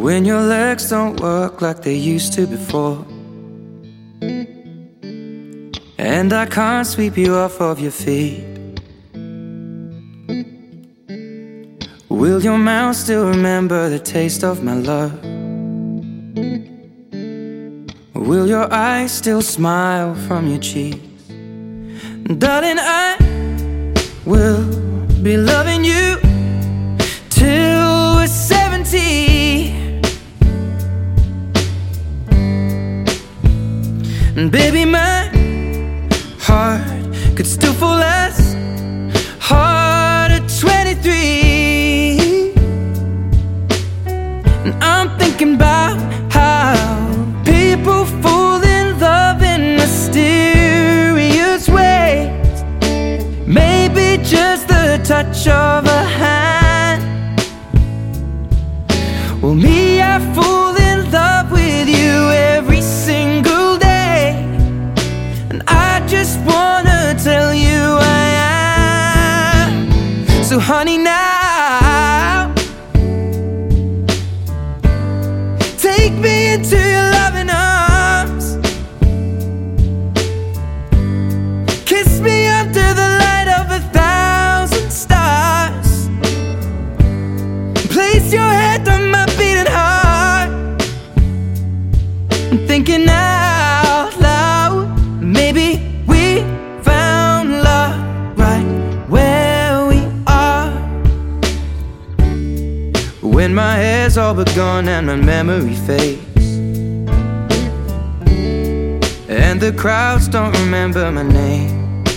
When your legs don't work like they used to before, and I can't sweep you off of your feet, will your mouth still remember the taste of my love? Will your eyes still smile from your cheeks? Darling, I will be loving you till we're 70. And baby, my heart could still fall as hard at 23. And I'm thinking about how people fall in love in mysterious ways. Maybe just the touch of a hand. Well, me, I fall in love with you every single day. And I just wanna tell you I am. So honey, now take me into your loving arms. Kiss me under the light of 1,000 stars. Place your head on my beating heart. I'm thinking out loud, maybe we found love right where we are. When my hair's all but gone and my memory fades, and the crowds don't remember my name,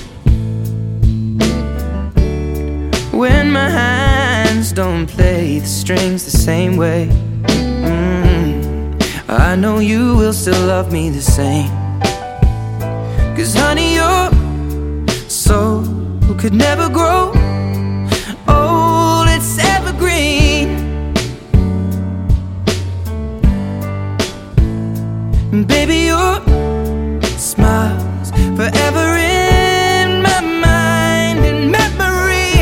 when my hands don't play the strings the same way, I know you will still love me the same. 'Cause honey, your soul could never grow old, it's evergreen. And baby, your smile's forever in my mind and memory.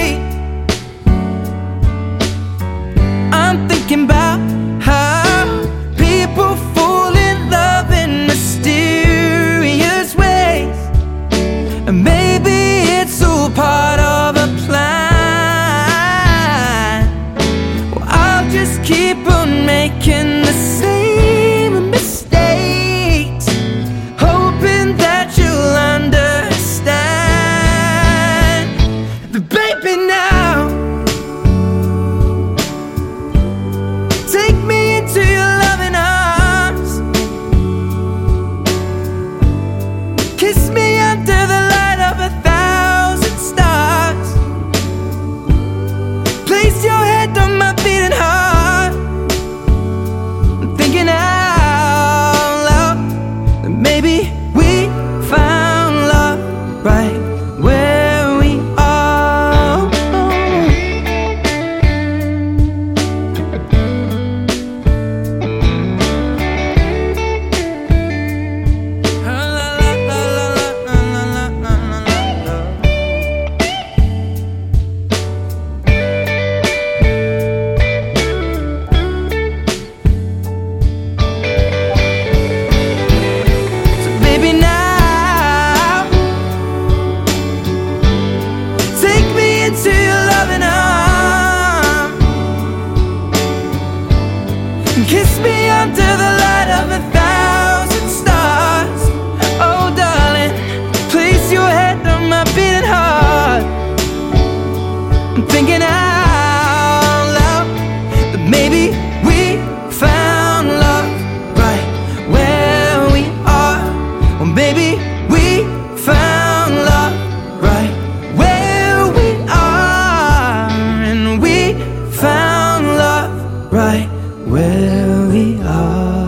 I'm thinking about how people fall in love in mysterious ways. And maybe it's all part of a plan. Well, I'll just keep on making the same mistakes, hoping that you'll understand. But baby, now take me into your loving arms. Kiss me under the light of 1,000 stars. Place your head on my beating heart. I'm thinking out loud that maybe we found love right where we are. So baby, now take me into your loving arms. Kiss me under the light of 1,000 stars. Oh darling, place your head on my beating heart. I'm thinking out loud that maybe we found love right where we are. Or maybe we found love right where we are. And we found love right where we are.